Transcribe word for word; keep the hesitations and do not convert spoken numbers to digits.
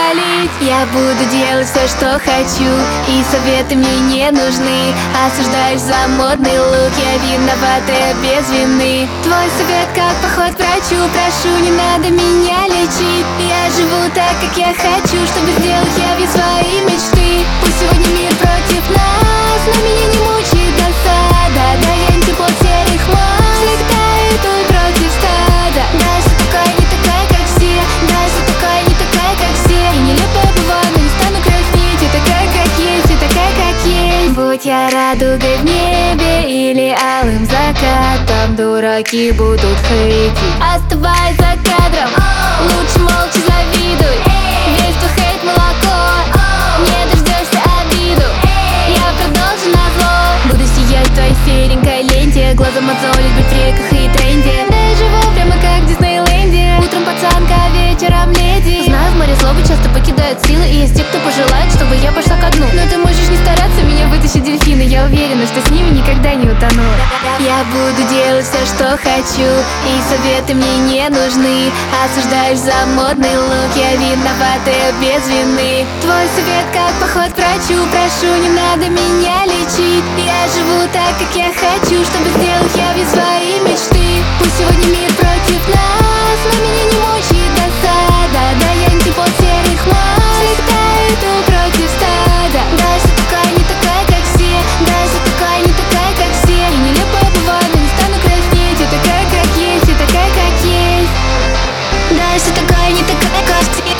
палить. Я буду делать все, что хочу, и советы мне не нужны. Осуждаешь за модный лук, я виноватая без вины. Твой совет как поход к врачу, прошу, не надо меня лечить. Я живу так, как я хочу, чтобы сделать явью свои мечты. Пусть сегодня мир против нас, но меня не мучает досада. Да, я антипод серых маск, всегда иду против стада. Даже такая не такая, как все, даже такая не такая, как все. И нелепая бываю, но не стану краснеть. Я такая, как есть, я такая, как есть. Будь я радугой в небе или алым закатом, дураки будут хейтить. Оставай за кадром, лучше молча завидуй. Весь твой хейт молоко, не дождешься обиду. Я продолжу назло, буду сиять в твоей серенькой ленте. Глаза мозолить, быть в реках и тренде. Да я живу прямо как в Диснейленде. Утром пацанка, вечером леди. Знаю, в море злобы часто покидают силы, и есть те, кто пожелает, чтобы я пошла ко дну. Но ты можешь не стараться, меня вытащить дельфины. Я уверена, что с ними никогда не утону. Я буду делать все, что хочу, и советы мне не нужны. Осуждаешь за модный лук, я виноватая без вины. Твой совет как поход к врачу, прошу, не надо меня лечить. Я живу так, как я хочу, чтобы сделать явью свои мечты. Пусть сегодня мир против нас, но меня не мучает досада. Да, я антипод серых маск, всегда иду против стада. Даже такая не такая, как все, даже такая не такая, как все. И нелепая бываю, но не стану краснеть. Я такая, как есть, я такая, как есть. Даже такая не такая, как все.